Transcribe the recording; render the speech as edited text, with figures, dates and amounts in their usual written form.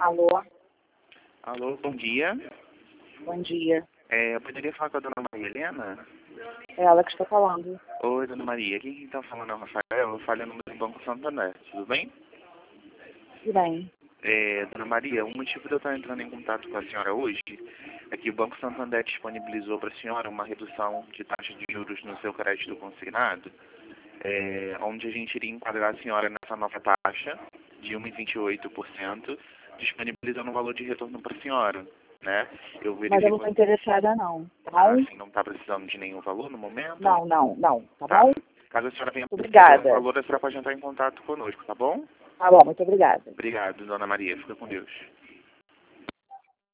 Alô, Alô, bom dia. bom dia. Eu poderia falar com a dona Maria Helena? É ela que está falando. Oi, dona Maria. Aqui quem está falando é o Rafael. Eu falei no número do Banco Santander. Tudo bem? Tudo bem. Dona Maria, o motivo de eu estar entrando em contato com a senhora hoje é que o Banco Santander disponibilizou para a senhora uma redução de taxa de juros no seu crédito consignado, onde a gente iria enquadrar a senhora nessa nova taxa de 1,28%, disponibilizando um valor de retorno para a senhora, né? Eu Mas eu não verifico... estou interessada não, tá Ah, bom? sim, não está precisando de nenhum valor no momento? Não, tá Tá. bom? Caso a senhora venha precisar de um Obrigada. valor, a senhora pode entrar em contato conosco, tá bom? Tá bom, muito obrigada. Obrigado, dona Maria. Fica com Deus.